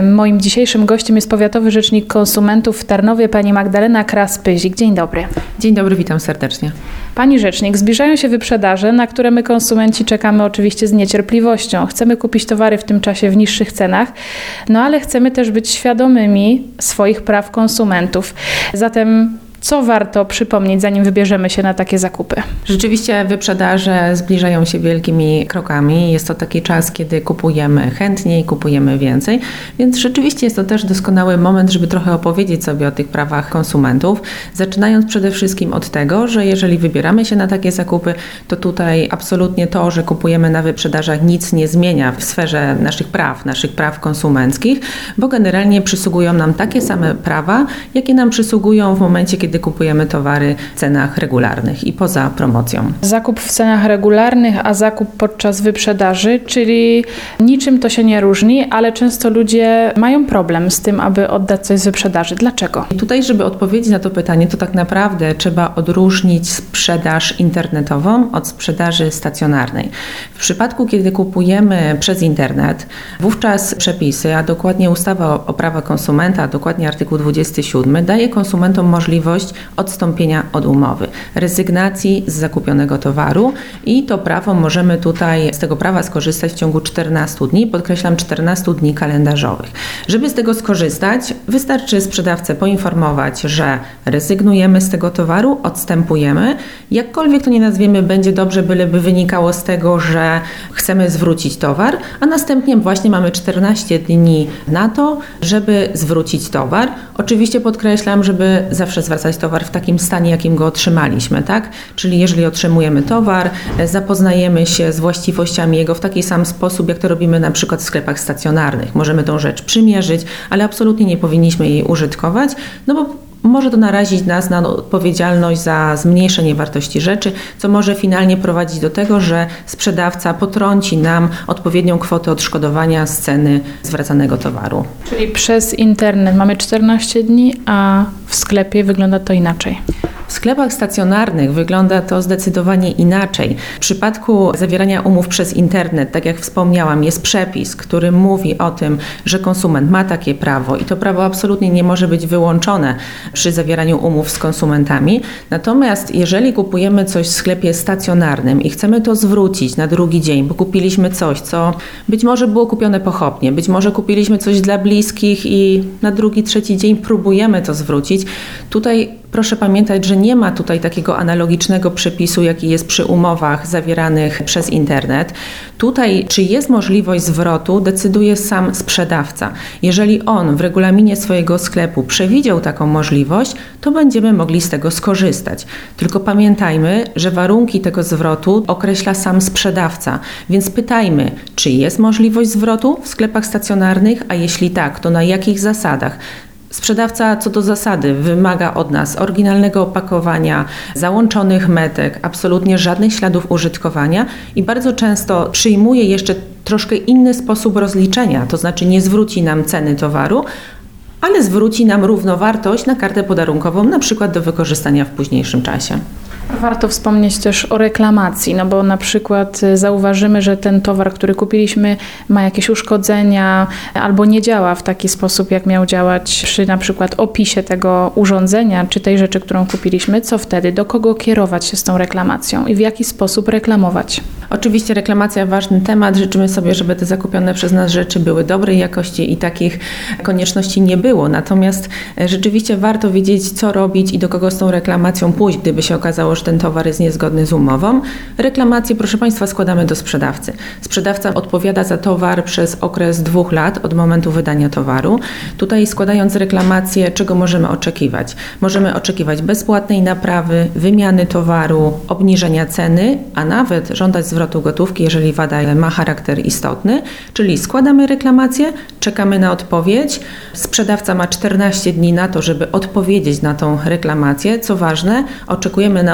Moim dzisiejszym gościem jest Powiatowy Rzecznik Konsumentów w Tarnowie, pani Magdalena Kras-Pyzik. Dzień dobry. Dzień dobry, witam serdecznie. Pani Rzecznik, zbliżają się wyprzedaże, na które my konsumenci czekamy oczywiście z niecierpliwością. Chcemy kupić towary w tym czasie w niższych cenach, ale chcemy też być świadomymi swoich praw konsumentów. Zatem co warto przypomnieć, zanim wybierzemy się na takie zakupy? Rzeczywiście wyprzedaże zbliżają się wielkimi krokami. Jest to taki czas, kiedy kupujemy chętniej, kupujemy więcej, więc rzeczywiście jest to też doskonały moment, żeby trochę opowiedzieć sobie o tych prawach konsumentów. Zaczynając przede wszystkim od tego, że jeżeli wybieramy się na takie zakupy, to tutaj absolutnie to, że kupujemy na wyprzedażach, nic nie zmienia w sferze naszych praw konsumenckich, bo generalnie przysługują nam takie same prawa, jakie nam przysługują w momencie, kiedy kupujemy towary w cenach regularnych i poza promocją. Zakup w cenach regularnych, a zakup podczas wyprzedaży, czyli niczym to się nie różni, ale często ludzie mają problem z tym, aby oddać coś z wyprzedaży. Dlaczego? I tutaj, żeby odpowiedzieć na to pytanie, to tak naprawdę trzeba odróżnić sprzedaż internetową od sprzedaży stacjonarnej. W przypadku, kiedy kupujemy przez internet, wówczas przepisy, a dokładnie ustawa o prawach konsumenta, a dokładnie artykuł 27, daje konsumentom możliwość odstąpienia od umowy, rezygnacji z zakupionego towaru i to prawo możemy tutaj z tego prawa skorzystać w ciągu 14 dni, podkreślam 14 dni kalendarzowych. Żeby z tego skorzystać, wystarczy sprzedawcę poinformować, że rezygnujemy z tego towaru, odstępujemy. Jakkolwiek to nie nazwiemy, będzie dobrze, byleby wynikało z tego, że chcemy zwrócić towar, a następnie właśnie mamy 14 dni na to, żeby zwrócić towar. Oczywiście podkreślam, żeby zawsze zwracać towar w takim stanie, jakim go otrzymaliśmy, tak? Czyli jeżeli otrzymujemy towar, zapoznajemy się z właściwościami jego w taki sam sposób, jak to robimy na przykład w sklepach stacjonarnych. Możemy tą rzecz przymierzyć, ale absolutnie nie powinniśmy jej użytkować, bo może to narazić nas na odpowiedzialność za zmniejszenie wartości rzeczy, co może finalnie prowadzić do tego, że sprzedawca potrąci nam odpowiednią kwotę odszkodowania z ceny zwracanego towaru. Czyli przez internet mamy 14 dni, a w sklepie wygląda to inaczej. W sklepach stacjonarnych wygląda to zdecydowanie inaczej. W przypadku zawierania umów przez internet, tak jak wspomniałam, jest przepis, który mówi o tym, że konsument ma takie prawo i to prawo absolutnie nie może być wyłączone przy zawieraniu umów z konsumentami. Natomiast jeżeli kupujemy coś w sklepie stacjonarnym i chcemy to zwrócić na drugi dzień, bo kupiliśmy coś, co być może było kupione pochopnie, być może kupiliśmy coś dla bliskich i na drugi, trzeci dzień próbujemy to zwrócić, tutaj proszę pamiętać, że nie ma tutaj takiego analogicznego przepisu, jaki jest przy umowach zawieranych przez internet. Tutaj, czy jest możliwość zwrotu, decyduje sam sprzedawca. Jeżeli on w regulaminie swojego sklepu przewidział taką możliwość, to będziemy mogli z tego skorzystać. Tylko pamiętajmy, że warunki tego zwrotu określa sam sprzedawca. Więc pytajmy, czy jest możliwość zwrotu w sklepach stacjonarnych, a jeśli tak, to na jakich zasadach? Sprzedawca co do zasady wymaga od nas oryginalnego opakowania, załączonych metek, absolutnie żadnych śladów użytkowania i bardzo często przyjmuje jeszcze troszkę inny sposób rozliczenia, to znaczy nie zwróci nam ceny towaru, ale zwróci nam równowartość na kartę podarunkową, na przykład do wykorzystania w późniejszym czasie. Warto wspomnieć też o reklamacji, bo na przykład zauważymy, że ten towar, który kupiliśmy, ma jakieś uszkodzenia albo nie działa w taki sposób, jak miał działać przy na przykład opisie tego urządzenia czy tej rzeczy, którą kupiliśmy. Co wtedy? Do kogo kierować się z tą reklamacją i w jaki sposób reklamować? Oczywiście reklamacja ważny temat. Życzymy sobie, żeby te zakupione przez nas rzeczy były dobrej jakości i takich konieczności nie było. Natomiast rzeczywiście warto wiedzieć, co robić i do kogo z tą reklamacją pójść, gdyby się okazało, że ten towar jest niezgodny z umową. Reklamację, proszę Państwa, składamy do sprzedawcy. Sprzedawca odpowiada za towar przez okres 2 lat od momentu wydania towaru. Tutaj składając reklamację, czego możemy oczekiwać? Możemy oczekiwać bezpłatnej naprawy, wymiany towaru, obniżenia ceny, a nawet żądać zwrotu gotówki, jeżeli wada ma charakter istotny. Czyli składamy reklamację, czekamy na odpowiedź. Sprzedawca ma 14 dni na to, żeby odpowiedzieć na tą reklamację. Co ważne, oczekujemy na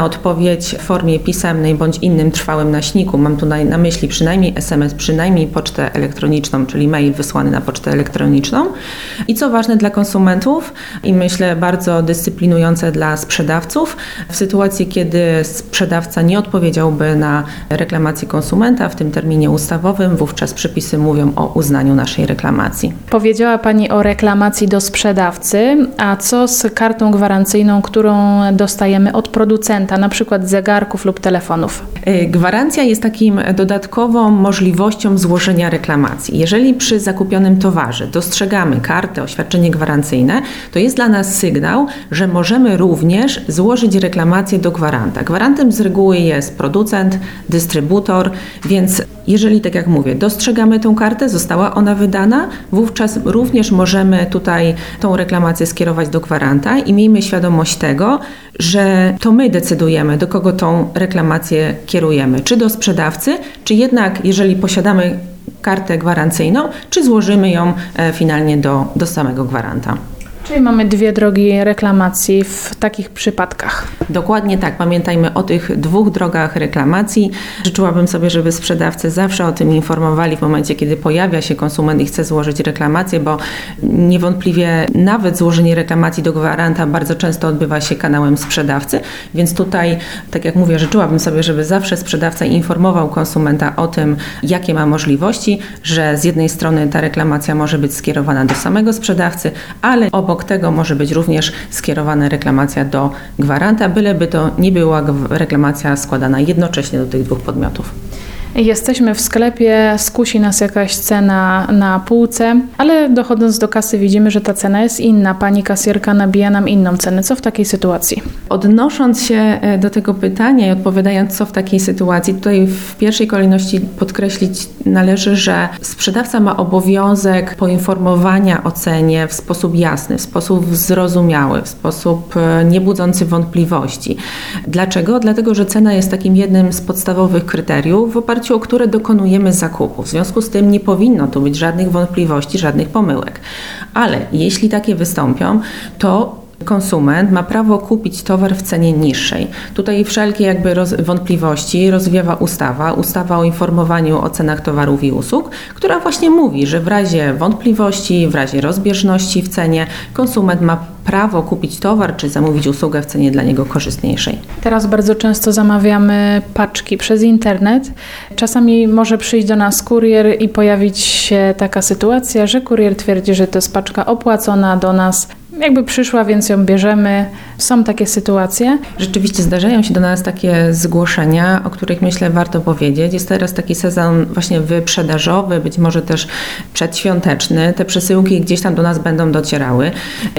odpowiedź w formie pisemnej bądź innym trwałym nośniku. Mam tutaj na myśli przynajmniej SMS, przynajmniej pocztę elektroniczną, czyli mail wysłany na pocztę elektroniczną. I co ważne dla konsumentów i myślę bardzo dyscyplinujące dla sprzedawców, w sytuacji, kiedy sprzedawca nie odpowiedziałby na reklamację konsumenta w tym terminie ustawowym, wówczas przepisy mówią o uznaniu naszej reklamacji. Powiedziała Pani o reklamacji do sprzedawcy, a co z kartą gwarancyjną, którą dostajemy od producenta, na przykład zegarków lub telefonów? Gwarancja jest takim dodatkową możliwością złożenia reklamacji. Jeżeli przy zakupionym towarze dostrzegamy kartę, oświadczenie gwarancyjne, to jest dla nas sygnał, że możemy również złożyć reklamację do gwaranta. Gwarantem z reguły jest producent, dystrybutor, więc jeżeli, tak jak mówię, dostrzegamy tą kartę, została ona wydana, wówczas również możemy tutaj tą reklamację skierować do gwaranta i miejmy świadomość tego, że to my decydujemy, do kogo tą reklamację kierujemy, czy do sprzedawcy, czy jednak, jeżeli posiadamy kartę gwarancyjną, czy złożymy ją finalnie do samego gwaranta. Czyli mamy dwie drogi reklamacji w takich przypadkach. Dokładnie tak. Pamiętajmy o tych dwóch drogach reklamacji. Życzyłabym sobie, żeby sprzedawcy zawsze o tym informowali w momencie, kiedy pojawia się konsument i chce złożyć reklamację, bo niewątpliwie nawet złożenie reklamacji do gwaranta bardzo często odbywa się kanałem sprzedawcy, więc tutaj, tak jak mówię, życzyłabym sobie, żeby zawsze sprzedawca informował konsumenta o tym, jakie ma możliwości, że z jednej strony ta reklamacja może być skierowana do samego sprzedawcy, ale obok tego może być również skierowana reklamacja do gwaranta, byleby to nie była reklamacja składana jednocześnie do tych dwóch podmiotów. Jesteśmy w sklepie, skusi nas jakaś cena na półce, ale dochodząc do kasy widzimy, że ta cena jest inna. Pani kasjerka nabija nam inną cenę. Co w takiej sytuacji? Odnosząc się do tego pytania i odpowiadając, co w takiej sytuacji, tutaj w pierwszej kolejności podkreślić należy, że sprzedawca ma obowiązek poinformowania o cenie w sposób jasny, w sposób zrozumiały, w sposób niebudzący wątpliwości. Dlaczego? Dlatego, że cena jest takim jednym z podstawowych kryteriów, w oparciu o które dokonujemy zakupu. W związku z tym nie powinno tu być żadnych wątpliwości, żadnych pomyłek. Ale jeśli takie wystąpią, to konsument ma prawo kupić towar w cenie niższej. Tutaj wszelkie wątpliwości rozwiewa ustawa o informowaniu o cenach towarów i usług, która właśnie mówi, że w razie wątpliwości, w razie rozbieżności w cenie konsument ma prawo kupić towar czy zamówić usługę w cenie dla niego korzystniejszej. Teraz bardzo często zamawiamy paczki przez internet. Czasami może przyjść do nas kurier i pojawić się taka sytuacja, że kurier twierdzi, że to jest paczka opłacona do nas, jakby przyszła, więc ją bierzemy. Są takie sytuacje. Rzeczywiście zdarzają się do nas takie zgłoszenia, o których myślę warto powiedzieć. Jest teraz taki sezon właśnie wyprzedażowy, być może też przedświąteczny. Te przesyłki gdzieś tam do nas będą docierały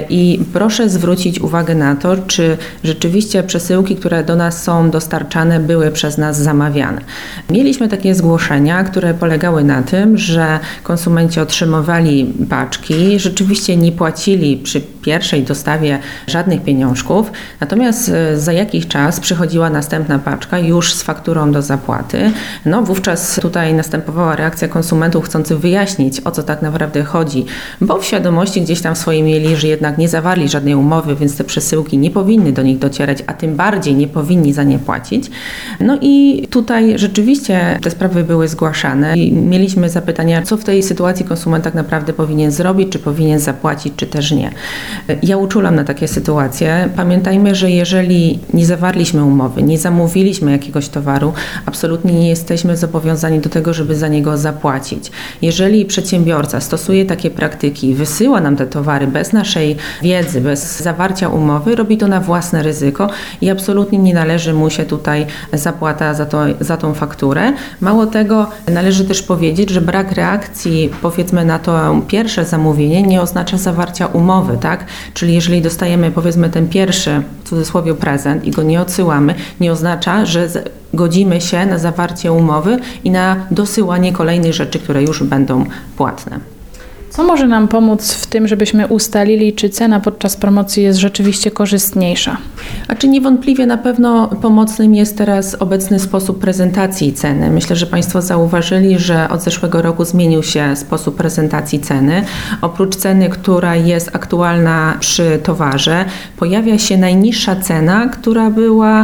i proszę zwrócić uwagę na to, czy rzeczywiście przesyłki, które do nas są dostarczane, były przez nas zamawiane. Mieliśmy takie zgłoszenia, które polegały na tym, że konsumenci otrzymywali paczki, rzeczywiście nie płacili przy pierwszej dostawie żadnych pieniążków, natomiast za jakiś czas przychodziła następna paczka już z fakturą do zapłaty. No wówczas tutaj następowała reakcja konsumentów chcących wyjaśnić, o co tak naprawdę chodzi, bo w świadomości gdzieś tam swoje mieli, że jednak nie zawarli żadnej umowy, więc te przesyłki nie powinny do nich docierać, a tym bardziej nie powinni za nie płacić. No i tutaj rzeczywiście te sprawy były zgłaszane i mieliśmy zapytania, co w tej sytuacji konsument tak naprawdę powinien zrobić, czy powinien zapłacić, czy też nie. Ja uczulam na takie sytuacje. Pamiętajmy, że jeżeli nie zawarliśmy umowy, nie zamówiliśmy jakiegoś towaru, absolutnie nie jesteśmy zobowiązani do tego, żeby za niego zapłacić. Jeżeli przedsiębiorca stosuje takie praktyki, wysyła nam te towary bez naszej wiedzy, bez zawarcia umowy, robi to na własne ryzyko i absolutnie nie należy mu się tutaj zapłata za tą fakturę. Mało tego, należy też powiedzieć, że brak reakcji, powiedzmy, na to pierwsze zamówienie nie oznacza zawarcia umowy, tak? Czyli jeżeli dostajemy, powiedzmy, ten pierwszy, w cudzysłowie, prezent i go nie odsyłamy, nie oznacza, że godzimy się na zawarcie umowy i na dosyłanie kolejnych rzeczy, które już będą płatne. Co może nam pomóc w tym, żebyśmy ustalili, czy cena podczas promocji jest rzeczywiście korzystniejsza? A czy niewątpliwie na pewno pomocnym jest teraz obecny sposób prezentacji ceny. Myślę, że Państwo zauważyli, że od zeszłego roku zmienił się sposób prezentacji ceny. Oprócz ceny, która jest aktualna przy towarze, pojawia się najniższa cena, która była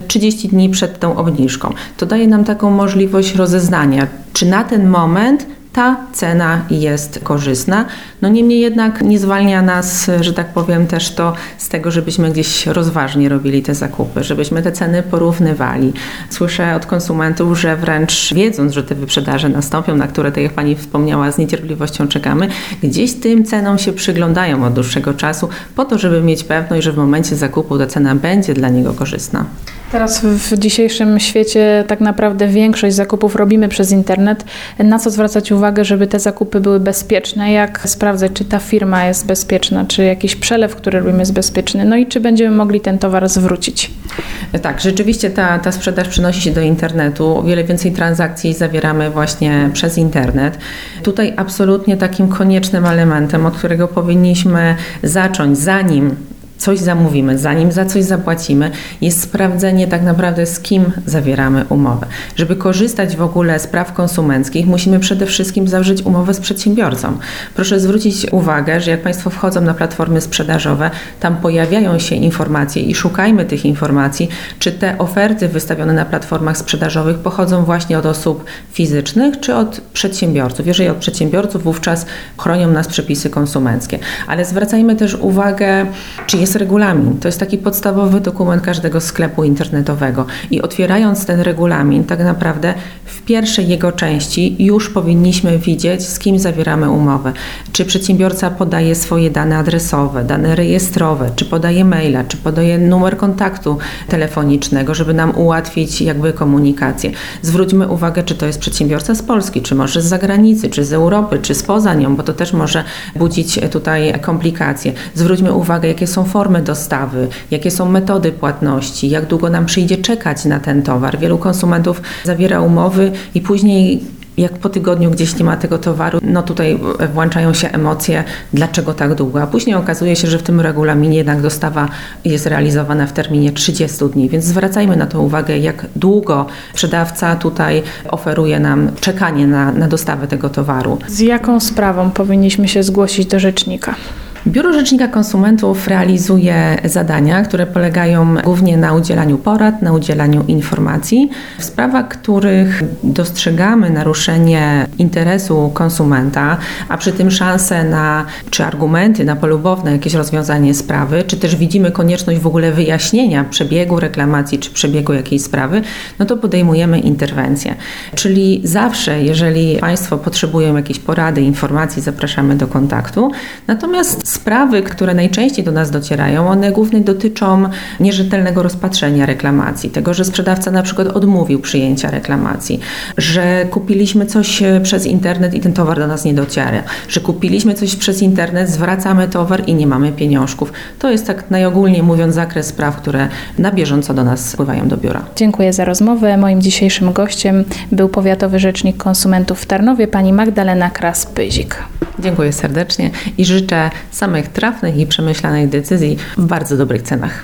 30 dni przed tą obniżką. To daje nam taką możliwość rozeznania, czy na ten moment ta cena jest korzystna. No niemniej jednak nie zwalnia nas, że tak powiem, też to z tego, żebyśmy gdzieś rozważnie robili te zakupy, żebyśmy te ceny porównywali. Słyszę od konsumentów, że wręcz wiedząc, że te wyprzedaże nastąpią, na które, tak jak Pani wspomniała, z niecierpliwością czekamy, gdzieś tym cenom się przyglądają od dłuższego czasu po to, żeby mieć pewność, że w momencie zakupu ta cena będzie dla niego korzystna. Teraz w dzisiejszym świecie tak naprawdę większość zakupów robimy przez internet. Na co zwracać uwagę, żeby te zakupy były bezpieczne? Jak sprawdzać, czy ta firma jest bezpieczna, czy jakiś przelew, który robimy, jest bezpieczny? No i czy będziemy mogli ten towar zwrócić? Tak, rzeczywiście ta sprzedaż przenosi się do internetu. O wiele więcej transakcji zawieramy właśnie przez internet. Tutaj absolutnie takim koniecznym elementem, od którego powinniśmy zacząć, zanim coś zamówimy, zanim za coś zapłacimy, jest sprawdzenie tak naprawdę, z kim zawieramy umowę. Żeby korzystać w ogóle z praw konsumenckich, musimy przede wszystkim zawrzeć umowę z przedsiębiorcą. Proszę zwrócić uwagę, że jak Państwo wchodzą na platformy sprzedażowe, tam pojawiają się informacje i szukajmy tych informacji, czy te oferty wystawione na platformach sprzedażowych pochodzą właśnie od osób fizycznych, czy od przedsiębiorców. Jeżeli od przedsiębiorców, wówczas chronią nas przepisy konsumenckie. Ale zwracajmy też uwagę, czy jest regulamin. To jest taki podstawowy dokument każdego sklepu internetowego i otwierając ten regulamin, tak naprawdę w pierwszej jego części już powinniśmy widzieć, z kim zawieramy umowę. Czy przedsiębiorca podaje swoje dane adresowe, dane rejestrowe, czy podaje maila, czy podaje numer kontaktu telefonicznego, żeby nam ułatwić jakby komunikację. Zwróćmy uwagę, czy to jest przedsiębiorca z Polski, czy może z zagranicy, czy z Europy, czy spoza nią, bo to też może budzić tutaj komplikacje. Zwróćmy uwagę, jakie są formy dostawy, jakie są metody płatności, jak długo nam przyjdzie czekać na ten towar. Wielu konsumentów zawiera umowy i później jak po tygodniu gdzieś nie ma tego towaru, no tutaj włączają się emocje, dlaczego tak długo. A później okazuje się, że w tym regulaminie jednak dostawa jest realizowana w terminie 30 dni, więc zwracajmy na to uwagę, jak długo sprzedawca tutaj oferuje nam czekanie na dostawę tego towaru. Z jaką sprawą powinniśmy się zgłosić do rzecznika? Biuro Rzecznika Konsumentów realizuje zadania, które polegają głównie na udzielaniu porad, na udzielaniu informacji w sprawach, których dostrzegamy naruszenie interesu konsumenta, a przy tym szanse na, czy argumenty na polubowne jakieś rozwiązanie sprawy, czy też widzimy konieczność w ogóle wyjaśnienia przebiegu reklamacji, czy przebiegu jakiejś sprawy, no to podejmujemy interwencję. Czyli zawsze, jeżeli Państwo potrzebują jakiejś porady, informacji, zapraszamy do kontaktu. Natomiast sprawy, które najczęściej do nas docierają, one głównie dotyczą nierzetelnego rozpatrzenia reklamacji, tego, że sprzedawca na przykład odmówił przyjęcia reklamacji, że kupiliśmy coś przez internet i ten towar do nas nie dociera, że kupiliśmy coś przez internet, zwracamy towar i nie mamy pieniążków. To jest tak najogólniej mówiąc zakres spraw, które na bieżąco do nas spływają do biura. Dziękuję za rozmowę. Moim dzisiejszym gościem był powiatowy rzecznik konsumentów w Tarnowie, pani Magdalena Kras-Pyzik. Dziękuję serdecznie i życzę samych trafnych i przemyślanych decyzji w bardzo dobrych cenach.